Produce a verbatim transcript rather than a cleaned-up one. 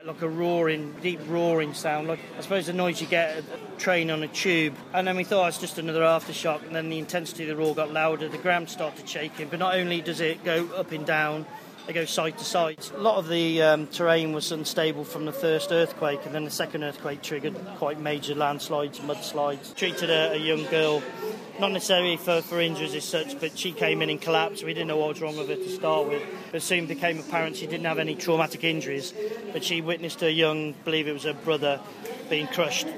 Like a roaring, deep roaring sound, like I suppose the noise you get at a train on a tube. And then we thought it's just another aftershock, and then the intensity of the roar got louder, the ground started shaking, but not only does it go up and down, it goes side to side. A lot of the um, terrain was unstable from the first earthquake, and then the second earthquake triggered quite major landslides, mudslides. Treated a, a young girl, not necessarily for, for injuries as such, but she came in and collapsed. We didn't know what was wrong with her to start with, but soon became apparent she didn't have any traumatic injuries, but she witnessed her young, I believe it was her brother, being crushed